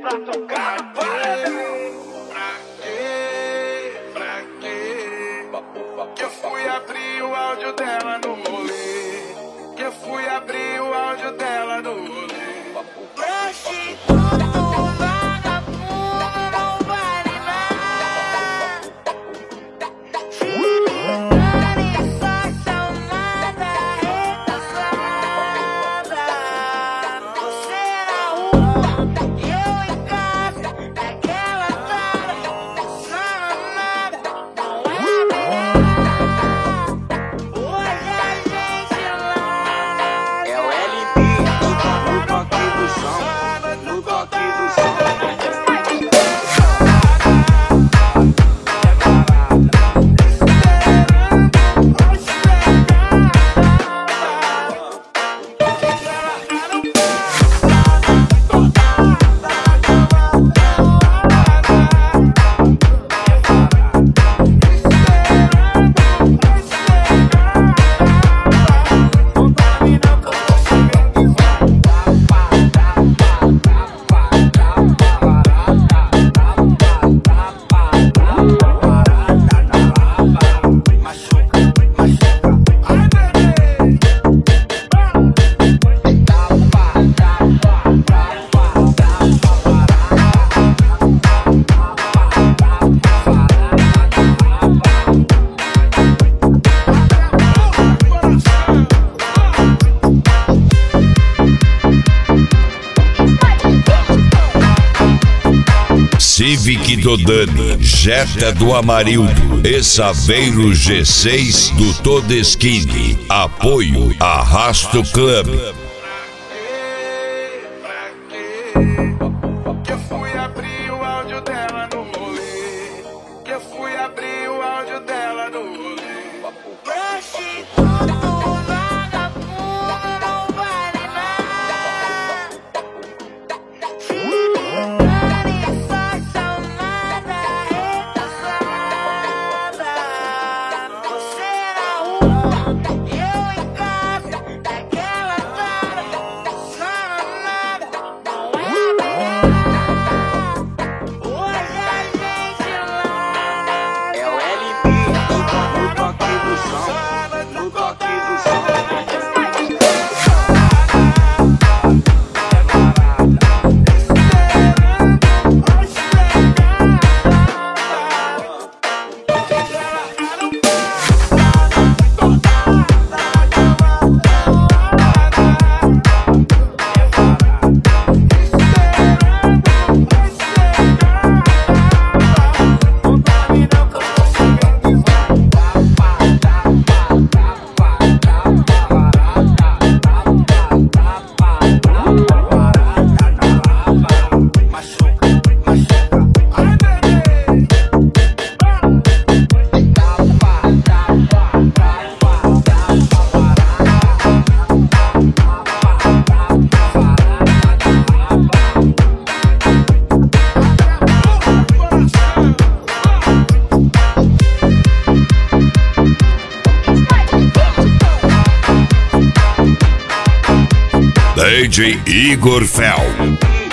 pra tocar. Pra quê? Que eu fui abrir o áudio dela no rolê. Que eu fui abrir o áudio dela no rolê. Prostituto, vagabundo, não vale nada. Filicana e só chamada recaçada. Você na rua e eu em casa. Daquela cara, pensando nada. Não é melhor. Hoje a gente lá. É o LB, no toque do som, no toque do som. Civic do Dani, Jetta do Amarildo e Saveiro G6 do Todeschini. Apoio Arrasto Club. Que eu fui abrir o áudio dela no rolê. Que eu fui abrir o áudio dela no rolê. Prostituto, vagabundo, não vale nada. Filicana e só chamada recaçada. Você na rua e eu em casa. Daquela cara, pensando nada. Não é melhor. Hoje a gente lá. É o LB, no toque do som, no toque do som. DJ Igor Fel.